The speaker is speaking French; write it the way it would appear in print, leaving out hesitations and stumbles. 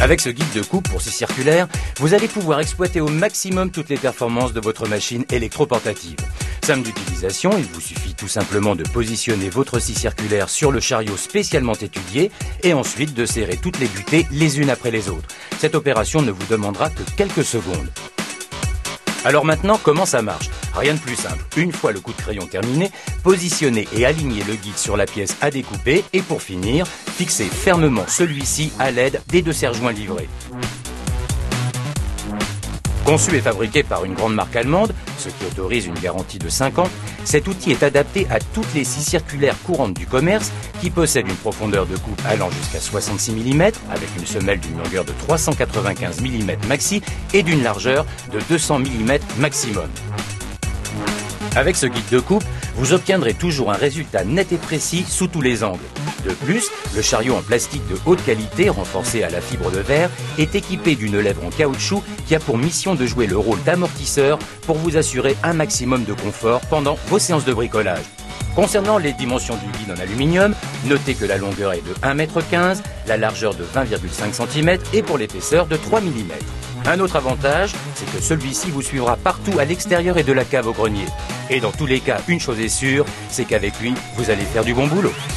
Avec ce guide de coupe pour scie circulaire, vous allez pouvoir exploiter au maximum toutes les performances de votre machine électroportative. Simple d'utilisation, il vous suffit tout simplement de positionner votre scie circulaire sur le chariot spécialement étudié et ensuite de serrer toutes les butées les unes après les autres. Cette opération ne vous demandera que quelques secondes. Alors maintenant, comment ça marche? Rien de plus simple. Une fois le coup de crayon terminé, positionnez et alignez le guide sur la pièce à découper et pour finir, fixez fermement celui-ci à l'aide des 2 serre-joints livrés. Conçu et fabriqué par une grande marque allemande, ce qui autorise une garantie de 5 ans, cet outil est adapté à toutes les scies circulaires courantes du commerce qui possèdent une profondeur de coupe allant jusqu'à 66 mm avec une semelle d'une longueur de 395 mm maxi et d'une largeur de 200 mm maximum. Avec ce guide de coupe, vous obtiendrez toujours un résultat net et précis sous tous les angles. De plus, le chariot en plastique de haute qualité, renforcé à la fibre de verre, est équipé d'une lèvre en caoutchouc qui a pour mission de jouer le rôle d'amortisseur pour vous assurer un maximum de confort pendant vos séances de bricolage. Concernant les dimensions du guide en aluminium, notez que la longueur est de 1,15 m, la largeur de 20,5 cm et pour l'épaisseur de 3 mm. Un autre avantage, c'est que celui-ci vous suivra partout à l'extérieur et de la cave au grenier. Et dans tous les cas, une chose est sûre, c'est qu'avec lui, vous allez faire du bon boulot.